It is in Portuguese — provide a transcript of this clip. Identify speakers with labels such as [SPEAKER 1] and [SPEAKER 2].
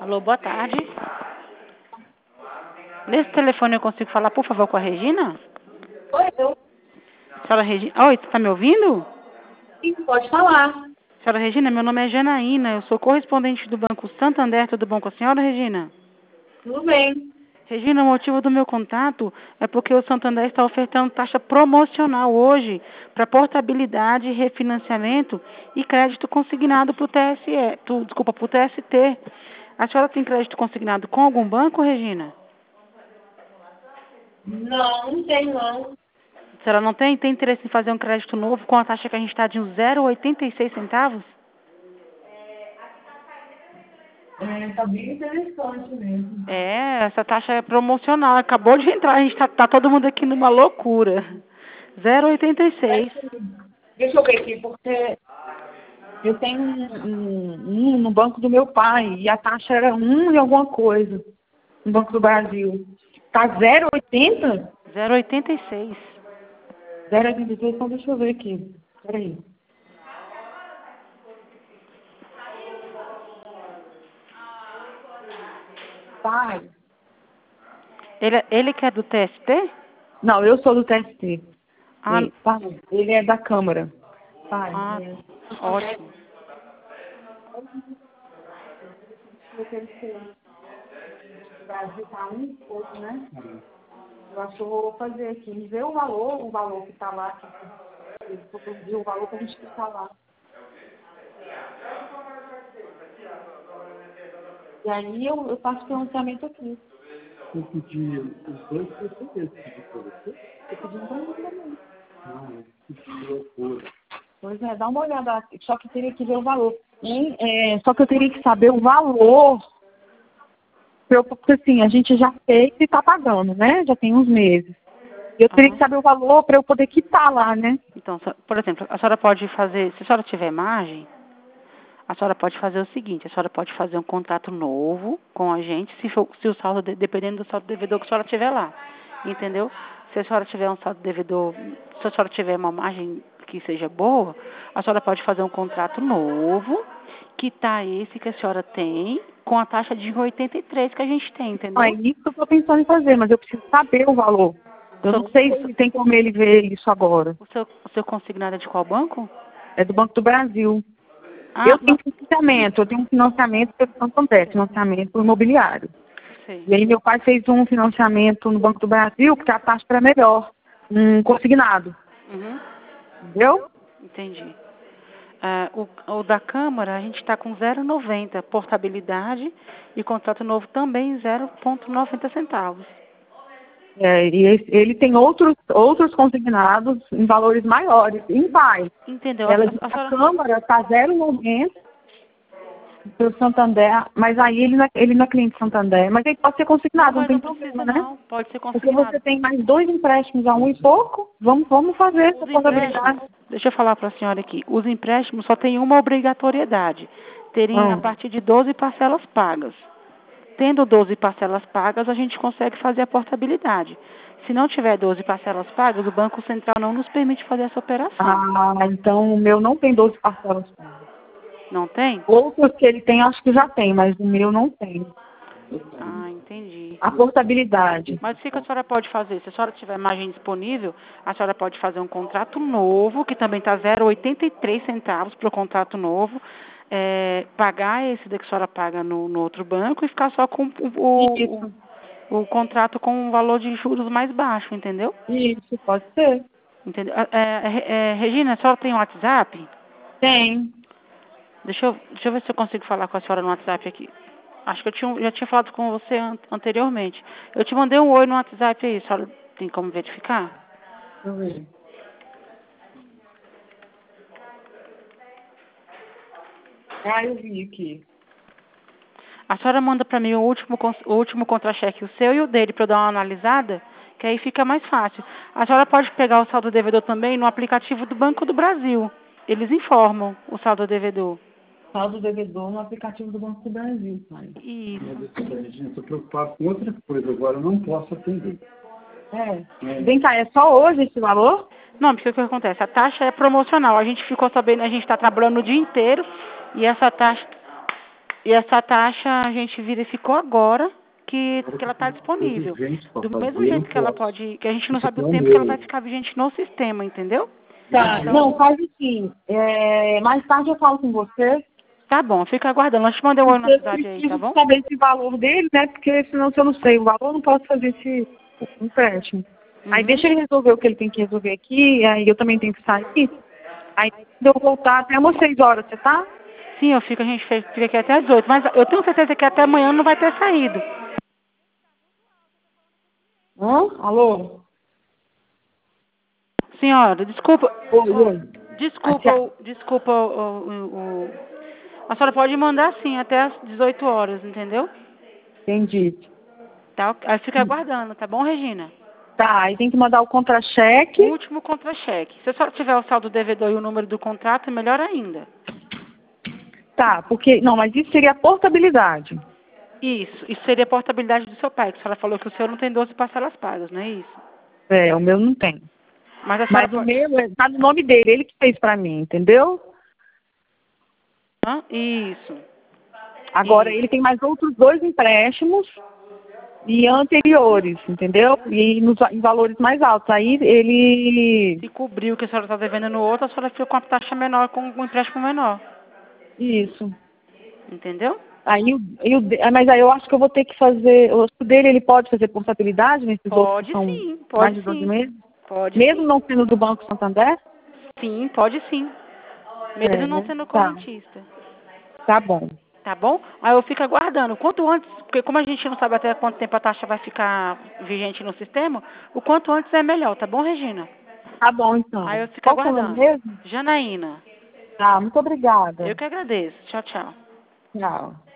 [SPEAKER 1] Alô, boa tarde. Nesse telefone eu consigo falar, por favor, com a Regina?
[SPEAKER 2] Oi, eu.
[SPEAKER 1] Senhora Regina. Oi, você está me ouvindo?
[SPEAKER 2] Sim, pode falar.
[SPEAKER 1] Senhora Regina, meu nome é Janaína, eu sou correspondente do Banco Santander, tudo bom com a senhora, Regina?
[SPEAKER 2] Tudo bem.
[SPEAKER 1] Regina, o motivo do meu contato é porque o Santander está ofertando taxa promocional hoje para portabilidade, refinanciamento e crédito consignado para o para o TST. A senhora tem crédito consignado com algum banco, Regina?
[SPEAKER 2] Não tem não.
[SPEAKER 1] A senhora não tem? Tem interesse em fazer um crédito novo com a taxa que a gente está de 0,86 centavos?
[SPEAKER 2] Tá bem interessante mesmo.
[SPEAKER 1] É, essa taxa é promocional. Acabou de entrar, a gente tá todo mundo aqui numa loucura. 0,86.
[SPEAKER 2] Deixa eu ver aqui, porque eu tenho um no banco do meu pai e a taxa era 1 e alguma coisa no Banco do Brasil. Tá 0,80?
[SPEAKER 1] 0,86.
[SPEAKER 2] 0,86, então deixa eu ver aqui. Peraí. Pai?
[SPEAKER 1] Ele que é do TST?
[SPEAKER 2] Não, eu sou do TST.
[SPEAKER 1] Ah,
[SPEAKER 2] Pai, ele é da Câmara. Pai,
[SPEAKER 1] ah, ótimo.
[SPEAKER 2] O Brasil tá um pouco, né? Eu acho que eu vou fazer aqui, ver o valor que tá lá, que eu produzir o valor pra gente ficar lá. E aí eu faço financiamento aqui.
[SPEAKER 3] Eu pedi os dois PCDs para você.
[SPEAKER 2] Eu pedi um banco também.
[SPEAKER 3] Ah, que loucura.
[SPEAKER 2] Pois é, dá uma olhada, só que eu teria que ver o valor. Só que eu teria que saber o valor, porque assim, a gente já fez e tá pagando, né? Já tem uns meses. Eu teria que saber o valor para eu poder quitar lá, né?
[SPEAKER 1] Então, por exemplo, a senhora pode fazer, se a senhora tiver margem, a senhora pode fazer o seguinte, a senhora pode fazer um contrato novo com a gente, se o saldo, dependendo do saldo devedor que a senhora tiver lá, entendeu? Se a senhora tiver um saldo devedor, se a senhora tiver uma margem que seja boa, a senhora pode fazer um contrato novo, quitar esse que a senhora tem, com a taxa de 83 que a gente tem, entendeu?
[SPEAKER 2] É isso que eu estou pensando em fazer, mas eu preciso saber o valor. Eu não sei se tem como ele ver isso agora.
[SPEAKER 1] O seu consignado é de qual banco?
[SPEAKER 2] É do Banco do Brasil.
[SPEAKER 1] Ah,
[SPEAKER 2] Eu tenho financiamento, eu tenho um financiamento pelo Santander, financiamento imobiliário.
[SPEAKER 1] sei.
[SPEAKER 2] E aí meu pai fez um financiamento no Banco do Brasil, porque a taxa era melhor, consignado.
[SPEAKER 1] Uhum.
[SPEAKER 2] Entendeu?
[SPEAKER 1] Entendi. O da Câmara, a gente está com 0,90, portabilidade, e contrato novo também 0,90 centavos.
[SPEAKER 2] E ele tem outros consignados em valores maiores, em paz.
[SPEAKER 1] Entendeu?
[SPEAKER 2] Ela diz
[SPEAKER 1] A
[SPEAKER 2] que a
[SPEAKER 1] senhora
[SPEAKER 2] Câmara está 0,90 pelo Santander, mas aí ele não é cliente Santander, mas ele pode ser consignado, não tem problema, né?
[SPEAKER 1] não, pode ser
[SPEAKER 2] Porque
[SPEAKER 1] consignado.
[SPEAKER 2] você tem mais 2 empréstimos a 1 e pouco, vamos fazer essa contabilidade.
[SPEAKER 1] Deixa eu falar para a senhora aqui, os empréstimos só têm uma obrigatoriedade, terem a partir de 12 parcelas pagas. Tendo 12 parcelas pagas, a gente consegue fazer a portabilidade. Se não tiver 12 parcelas pagas, o Banco Central não nos permite fazer essa operação.
[SPEAKER 2] Ah, então o meu não tem 12 parcelas.
[SPEAKER 1] Não tem?
[SPEAKER 2] Outros que ele tem, acho que já tem, mas o meu não tem.
[SPEAKER 1] Ah, entendi.
[SPEAKER 2] A portabilidade.
[SPEAKER 1] Mas o que a senhora pode fazer? Se a senhora tiver margem disponível, a senhora pode fazer um contrato novo, que também está 0,83 centavos para o contrato novo, pagar esse que a senhora paga no outro banco e ficar só com o contrato com um valor de juros mais baixo, entendeu?
[SPEAKER 2] Isso, pode ser.
[SPEAKER 1] Entendeu? Regina, a senhora tem um WhatsApp?
[SPEAKER 2] Tem.
[SPEAKER 1] Deixa eu ver se eu consigo falar com a senhora no WhatsApp aqui. Acho que já tinha falado com você anteriormente. Eu te mandei um oi no WhatsApp aí, a senhora tem como verificar?
[SPEAKER 2] Deixa eu ver. Ah, eu vi aqui.
[SPEAKER 1] A senhora manda para mim o último contra-cheque, o seu e o dele, para eu dar uma analisada, que aí fica mais fácil. A senhora pode pegar o saldo devedor também no aplicativo do Banco do Brasil. Eles informam o saldo devedor.
[SPEAKER 2] Saldo devedor no aplicativo do Banco do Brasil, pai.
[SPEAKER 1] Isso.
[SPEAKER 3] Mas a gente estou preocupado com outra coisa, agora eu não posso atender.
[SPEAKER 2] Vem cá, é só hoje esse valor?
[SPEAKER 1] Não, porque o que acontece? A taxa é promocional. A gente ficou sabendo, a gente está trabalhando o dia inteiro e essa taxa E essa taxa a gente verificou agora que ela está disponível. Do mesmo jeito que ela pode, que a gente não sabe o tempo que ela vai ficar vigente no sistema, entendeu?
[SPEAKER 2] Tá,
[SPEAKER 1] Então,
[SPEAKER 2] não, faz assim. Mais tarde eu falo com você.
[SPEAKER 1] tá bom, fica aguardando. Nós te mandei o oi na
[SPEAKER 2] Eu
[SPEAKER 1] cidade aí, tá
[SPEAKER 2] preciso
[SPEAKER 1] bom?
[SPEAKER 2] saber esse valor dele, né? Porque senão, se eu não sei o valor, eu não posso fazer esse empréstimo. Aí
[SPEAKER 1] Uhum.
[SPEAKER 2] deixa ele resolver o que ele tem que resolver aqui, aí eu também tenho que sair. Aí quando eu voltar até umas 6 horas, você tá?
[SPEAKER 1] Sim, a gente fica aqui até as 8, mas eu tenho certeza que até amanhã não vai ter saído.
[SPEAKER 2] Alô?
[SPEAKER 1] Senhora, desculpa.
[SPEAKER 2] Oi.
[SPEAKER 1] Desculpa. A senhora pode mandar sim, até às 18 horas, entendeu?
[SPEAKER 2] Entendi.
[SPEAKER 1] Tá? Aí fica aguardando, tá bom, Regina?
[SPEAKER 2] Tá, aí tem que mandar o contra-cheque.
[SPEAKER 1] Último contra-cheque. Se a senhora tiver o saldo do devedor e o número do contrato, melhor ainda.
[SPEAKER 2] Tá, porque. Não, mas isso seria a portabilidade.
[SPEAKER 1] Isso seria a portabilidade do seu pai, que a senhora falou que o seu não tem 12 parcelas pagas, não é isso?
[SPEAKER 2] O meu não tem.
[SPEAKER 1] Mas a senhora
[SPEAKER 2] Mas o
[SPEAKER 1] pode...
[SPEAKER 2] meu tá no nome dele, ele que fez pra mim, entendeu?
[SPEAKER 1] Isso.
[SPEAKER 2] Agora ele tem mais outros 2 empréstimos e anteriores, entendeu? E em valores mais altos. Aí ele.
[SPEAKER 1] Se cobrir o que a senhora está devendo no outro, a senhora fica com a taxa menor, com um empréstimo menor.
[SPEAKER 2] Isso.
[SPEAKER 1] Entendeu?
[SPEAKER 2] Mas aí eu acho que eu vou ter que fazer. O dele, ele pode fazer portabilidade nesses outros
[SPEAKER 1] Pode
[SPEAKER 2] que são
[SPEAKER 1] sim,
[SPEAKER 2] mais
[SPEAKER 1] pode
[SPEAKER 2] de 12
[SPEAKER 1] sim.
[SPEAKER 2] meses?
[SPEAKER 1] Pode
[SPEAKER 2] Mesmo
[SPEAKER 1] sim.
[SPEAKER 2] não sendo do Banco Santander?
[SPEAKER 1] Sim, pode sim. Mesmo não
[SPEAKER 2] Né?
[SPEAKER 1] sendo
[SPEAKER 2] Tá.
[SPEAKER 1] correntista.
[SPEAKER 2] Tá bom.
[SPEAKER 1] Tá bom? Aí eu fico aguardando. Quanto antes, porque como a gente não sabe até quanto tempo a taxa vai ficar vigente no sistema, o quanto antes é melhor, tá bom, Regina?
[SPEAKER 2] Tá bom, então.
[SPEAKER 1] Aí eu fico
[SPEAKER 2] Qual que é o nome
[SPEAKER 1] aguardando.
[SPEAKER 2] mesmo?
[SPEAKER 1] Janaína.
[SPEAKER 2] Tá, muito obrigada.
[SPEAKER 1] Eu que agradeço. Tchau, tchau.
[SPEAKER 2] Tchau.